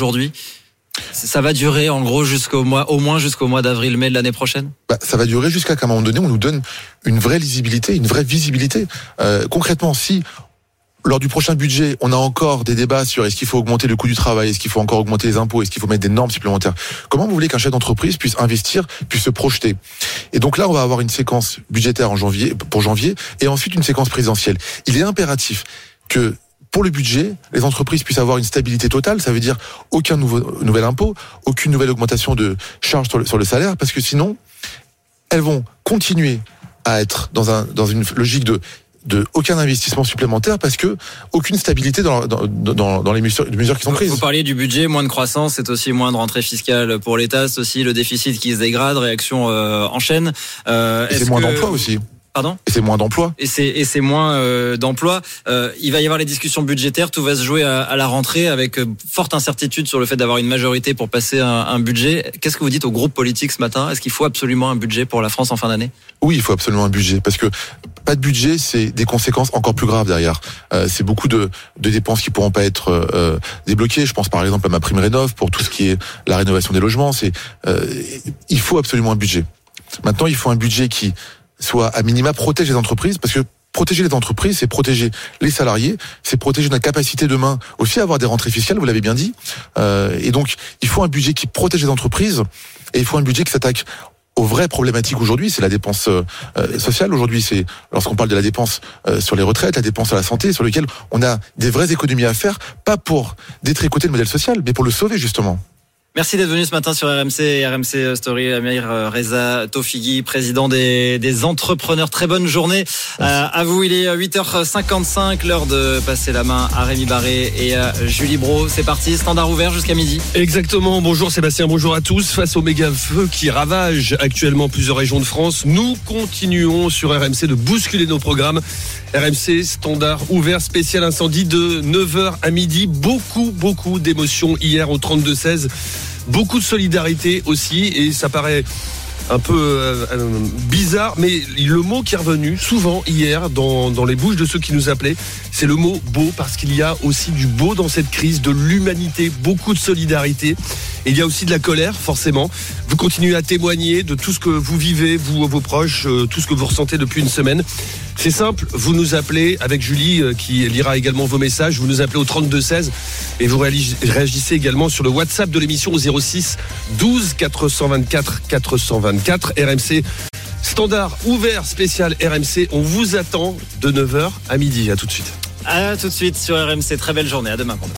Ça va durer en gros au moins jusqu'au mois d'avril-mai de l'année prochaine. Ça va durer jusqu'à qu'à un moment donné on nous donne une vraie lisibilité, une vraie visibilité. Concrètement, si lors du prochain budget, on a encore des débats sur est-ce qu'il faut augmenter le coût du travail, est-ce qu'il faut encore augmenter les impôts, est-ce qu'il faut mettre des normes supplémentaires. Comment vous voulez qu'un chef d'entreprise puisse investir, puisse se projeter? Et donc là, on va avoir une séquence budgétaire pour janvier, et ensuite une séquence présidentielle. Il est impératif que pour le budget, les entreprises puissent avoir une stabilité totale. Ça veut dire aucun nouvel impôt, aucune nouvelle augmentation de charges sur le salaire, parce que sinon, elles vont continuer à être dans une logique de aucun investissement supplémentaire, parce que aucune stabilité dans les mesures qui sont prises. Vous parliez du budget, moins de croissance, c'est aussi moins de rentrée fiscale pour l'État, c'est aussi le déficit qui se dégrade, réaction en chaîne. Et c'est moins d'emplois aussi. Pardon ? Et c'est moins d'emplois. Et c'est moins d'emplois. Il va y avoir les discussions budgétaires, tout va se jouer à la rentrée avec forte incertitude sur le fait d'avoir une majorité pour passer un budget. Qu'est-ce que vous dites au groupe politique ce matin ? Est-ce qu'il faut absolument un budget pour la France en fin d'année ? Oui, il faut absolument un budget, parce que pas de budget, c'est des conséquences encore plus graves derrière. C'est beaucoup de dépenses qui pourront pas être débloquées. Je pense par exemple à ma prime rénov pour tout ce qui est la rénovation des logements. Il faut absolument un budget. Maintenant, il faut un budget qui soit à minima protège les entreprises, parce que protéger les entreprises, c'est protéger les salariés, c'est protéger notre capacité demain aussi à avoir des rentrées fiscales, vous l'avez bien dit. Et donc, il faut un budget qui protège les entreprises, et il faut un budget qui s'attaque aux vraies problématiques aujourd'hui. C'est la dépense sociale aujourd'hui, c'est lorsqu'on parle de la dépense sur les retraites, la dépense à la santé, sur lequel on a des vraies économies à faire, pas pour détricoter le modèle social, mais pour le sauver justement. Merci d'être venu ce matin sur RMC Story. Amir Reza Tofigui, président des entrepreneurs. Très bonne journée à vous. Il est 8h55, l'heure de passer la main à Rémi Barré et à Julie Brault. C'est parti, standard ouvert jusqu'à midi. Exactement. Bonjour Sébastien, bonjour à tous. Face au méga feu qui ravage actuellement plusieurs régions de France, nous continuons sur RMC de bousculer nos programmes. RMC standard ouvert spécial incendie de 9h à midi. Beaucoup d'émotions hier au 32-16. Beaucoup de solidarité aussi, et ça paraît un peu bizarre, mais le mot qui est revenu souvent hier dans les bouches de ceux qui nous appelaient, c'est le mot beau, parce qu'il y a aussi du beau dans cette crise, de l'humanité, beaucoup de solidarité. Et il y a aussi de la colère, forcément. Vous continuez à témoigner de tout ce que vous vivez, vous, vos proches, tout ce que vous ressentez depuis une semaine. C'est simple, vous nous appelez avec Julie qui lira également vos messages, vous nous appelez au 32-16 et vous réagissez également sur le WhatsApp de l'émission au 06 12 424 424. RMC standard ouvert spécial RMC, on vous attend de 9h à midi. À tout de suite. À tout de suite sur RMC, très belle journée, à demain.